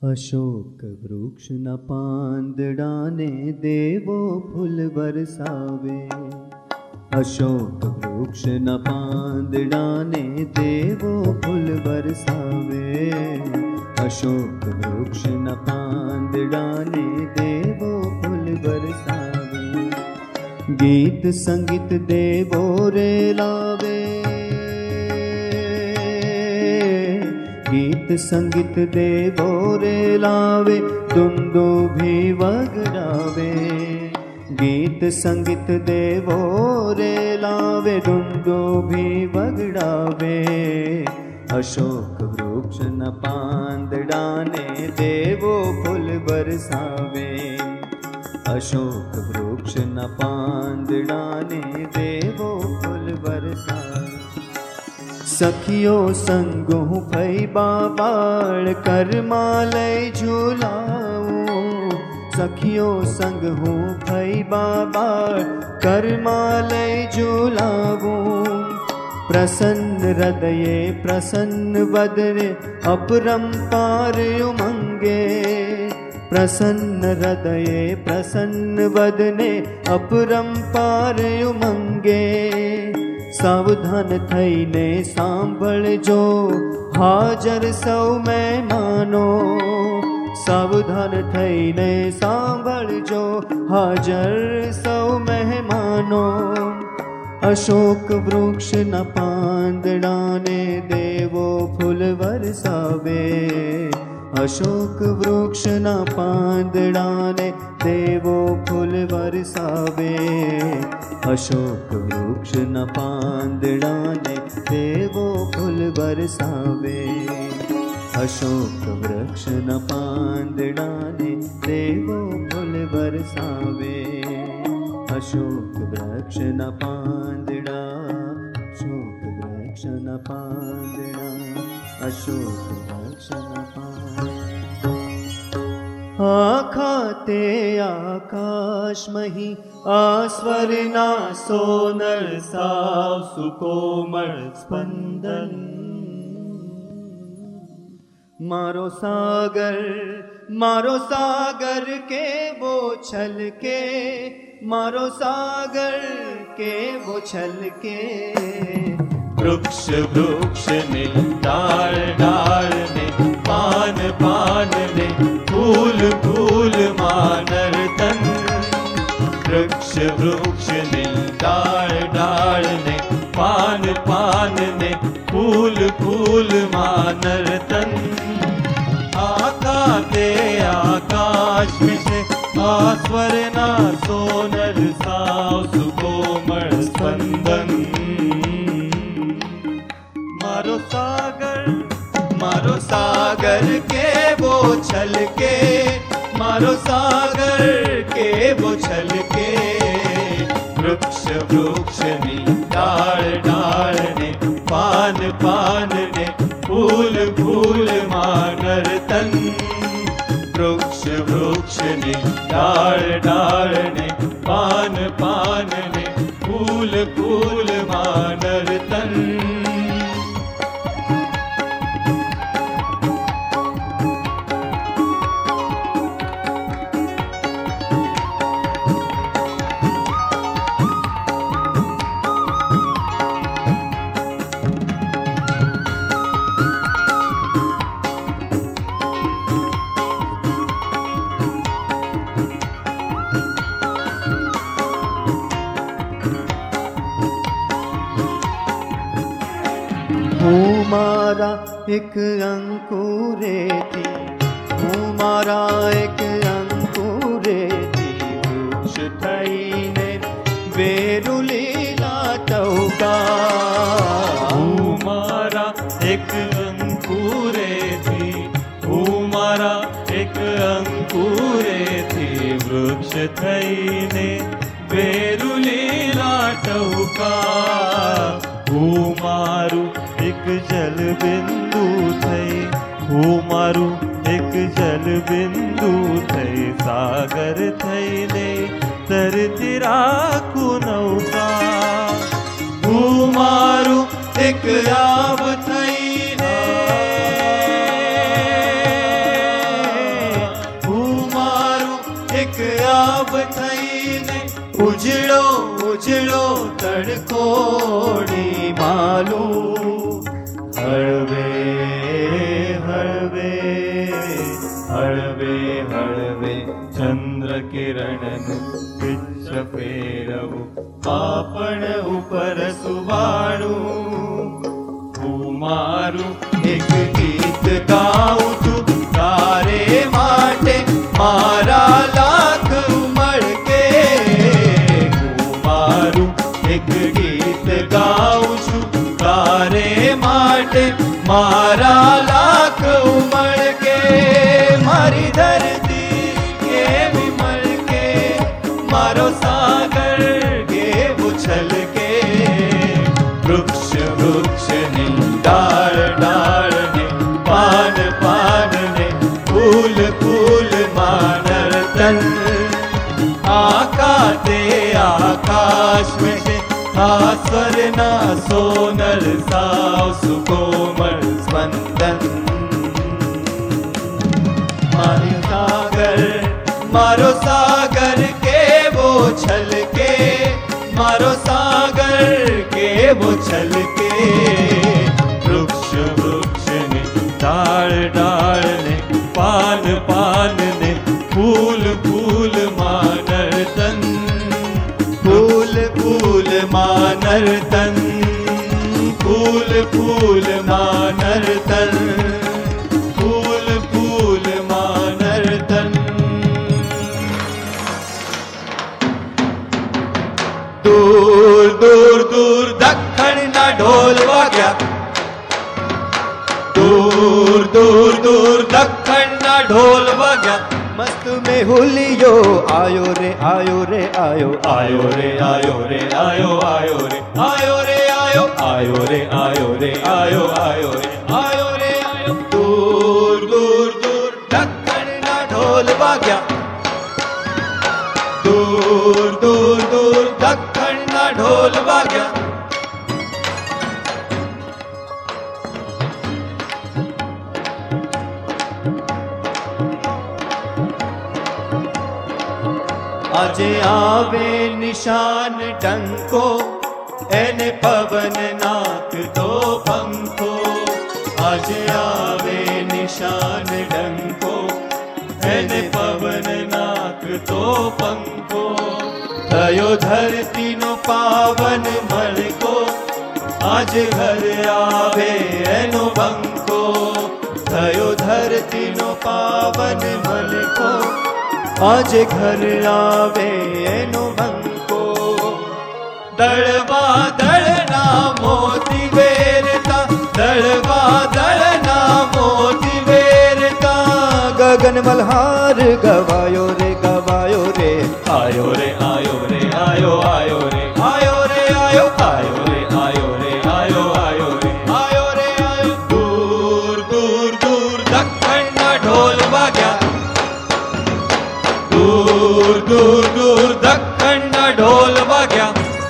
अशोक वृक्ष न पांदड़ाने देवो फूल बरसावे। अशोक वृक्ष न पांदड़ाने देवो फूल बरसावे। अशोक वृक्ष न पांदड़ाने देवो फूल बरसावे। गीत संगीत देवो रे लावे। गीत संगीत देवो रे लावे दुंदुभी वगड़ावे। गीत संगीत देवो रे लावे दुंदुभी वगड़ावे। अशोक वृक्ष न पांदड़ाने देवो फूल बरसावे। अशोक वृक्ष न पांदड़ाने देवो फूल बरसावे। सखियो संगु फई बाबाड़ करमालय झूलाऊं। सखियो संग हूँ फई बाबाड़ करमालय झूलाऊं। प्रसन्न हृदये प्रसन्न बदने अपरंपार उमंगे। प्रसन्न हृदये प्रसन्न बदने अपरंपार उमंगे। सावधान थईने सांभळजो हाजर सौ मेहमानो। सावधान थईने सांभळजो हाजर सौ मेहमानो। अशोक वृक्ष न पांदड़ाने देवो फूल बरसावे। अशोक वृक्ष न पांदड़ाने देवो फूल बरसावे। अशोक वृक्ष न पांदड़ाने देवो फूल बरसावे। अशोक वृक्ष न पांदड़ाने देवो फूल बरसावे। अशोक वृक्ष न पांदड़ा। अशोक वृक्ष न पांदड़ा। अशोक वृक्ष न पांदड़ा। आखाते आकाश मही आस्वरना सोनर साव सुकोमल स्पंदन। मारो सागर के वो छल के। मारो सागर के वो छल के। वृक्ष वृक्ष ने डाल डाल ने पान पान ने फूल फूल मानर तन। वृक्ष वृक्ष ने डाल डाल ने पान पान ने फूल फूल मानर तन। आकाते आकाश में से आस्वरना सोनर साव सुकोमल स्पंदन। मारो सागर के वो छल के। मारो सागर के वो छल के। वृक्ष वृक्ष ने डाल डाल ने पान पान ने फूल फूल मानर तन। वृक्ष वृक्ष ने डाल डाल ने पान पान ने फूल फूल मानर तन। मारा एक अंकुरे थी। मारा एक अंकुरे थी। वृक्ष थईने बेरुलीला तौका। मारा एक अंकुरे थी। मारा एक अंकुरे थी। वृक्ष थईने बेरुलीला टौका। मारू एक जल बिंदु थई। मारू एक जल बिंदु थई। सागर थईने तरती राखू नौका। मारू एक आब थईने उजड़ो तड़कोड़ी मालूम हळवे हळवे हळवे हळवे चंद्र किरण विच फेरवू आपण ऊपर सुवाणू હું મારું एक गीत गाऊं છું તારે માટે મારા લાખ ઉમળકે હું મારું એક ગીત ગાઉં છું તારે માટે મારા લાખ ઉમળકે મારી ધરતી કેવી મળકે મારો સાગર કેવો છલકે વૃક્ષ વૃક્ષ ને डाल डाल ने पान पान ने फूल फूल मानर तन आकाते आकाश में से आस्वर ना सोनल साव सुकोमल स्पंदन मारो सागर के वो छलके मारो सागर के वो छलके वृक्ष वृक्ष ने डाल डाल ने पान पान ने फूल फूल मानर तन फूल फूल मानर तन फूल फूल मानर तन फूल फूल मानर तन दूर दूर दूर दखण ना ढोल वाग्या दूर दूर दूर दखण ना ढोल वाग्या मस्त में हुलियो आयो रे आयो रे आयो आयो रे आयो रे आयो आयो रे आयो रे आयो आयो रे आयो रे आयो आयो रे आयो रे आयो दूर दूर दूर दखण ना ढोल वाग्या दूर दूर दूर दखण ना ढोल वाग्या आज आवे निशान डंको एने पवन नाक दो पंखो आज आवे निशान डंको एने पवन नाक दो पंखो थयो धरती नो पावन मलको आज घर आवे एनो बंको थयो धरती नो पावन मलको आज घर आवे एनो बंको दड़वा दड़ना मोती वेरता दड़वा दड़ना मोती वेरता गगन मल्हार गवायो रे आयो रे आयो रे आयो आयो रे आयो रे आयो आयो रे आयो रे आयो आयो रे आयो रे आयो दूर दूर दूर दखण ना ढोल वाग्या दूर दूर दूर दखण ना ढोल वाग्या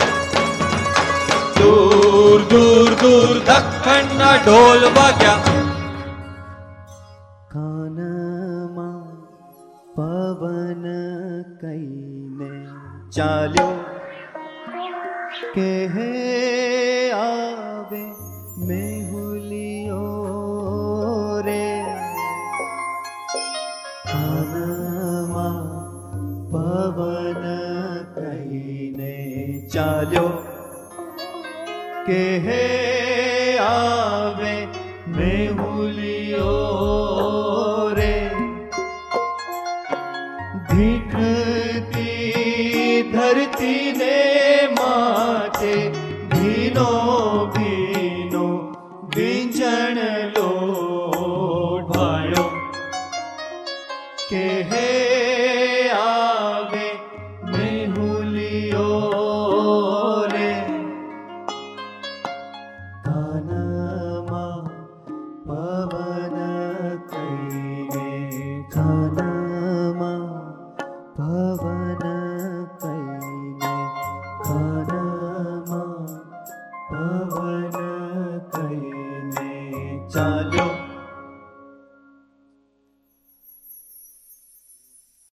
दूर दूर दूर दखण ना ढोल वाग्या कानमा पवन कईने चाल्यो के आवे मेहुलियो रे कानमा पवन कईने चाल्यो के आवे मेहुलियो रे धीखती धरती ने माथे भीनो भीनो बींजण लो ढायो के आवे मेहुलियो रे कानमा पवन कई